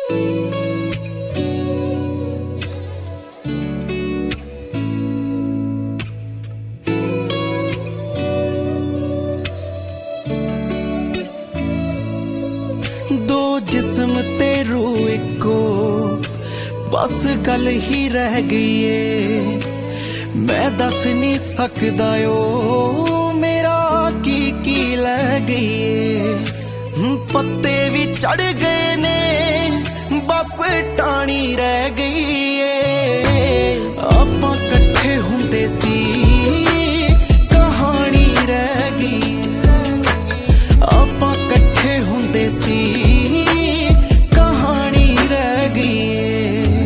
दो जिस्म ते रूह इको बस गल ही रह गई है। मैं दस नहीं सकदा ओ मेरा की लै गई है। पत्ते भी चढ़ गए ने बस टाणी रह गई है। आपां कट्ठे हुंदे सी कहानी रह गई। आपां कट्ठे हुंदे सी कहानी रह गई है।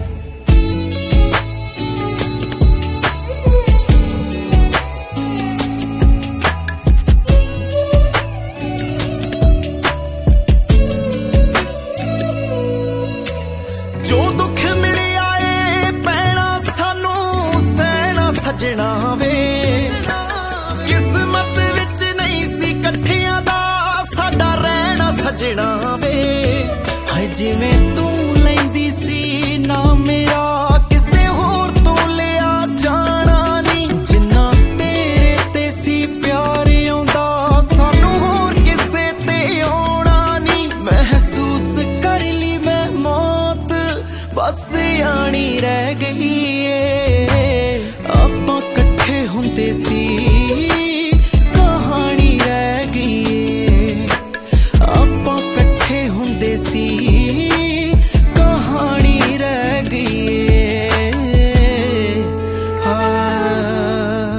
जो दुख मिलिया ए पैना सानू सहना सजना वे। किस्मत विच नहीं सी कट्ठियां दा साडा रहना सजना वे। हाय जिवें तू लैंदी सी ना मेरा किसे होर तो लिया जाना नहीं। जिन्ना तेरे ते सी प्यार आउंदा सानू होर किसे ते आउणा नहीं। महसूस कर ली मैं मौत बस आनी रह गई है। आपां कट्ठे हुंदे सी कहानी रह गई है। आपां कट्ठे हुंदे सी कहानी रह गई है। हाँ।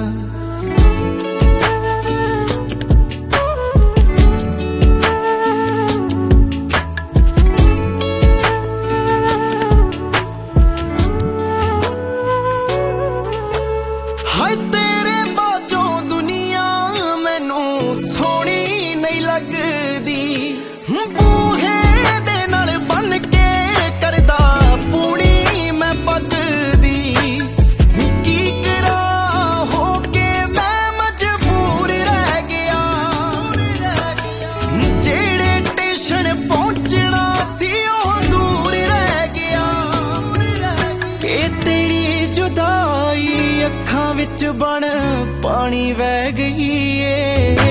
हाय तेरे बाजों दुनिया मैनू सोहनी नहीं लगदी। बूहे दे नाल बन के करदा पूनी मैं पगदी। की करा हो के मैं मजबूर रह गया। जेड़े स्टेशन पहुंचना सी ओह दूर रह गया। के तेरी जुदाई अखां विच बन पानी वह गई है।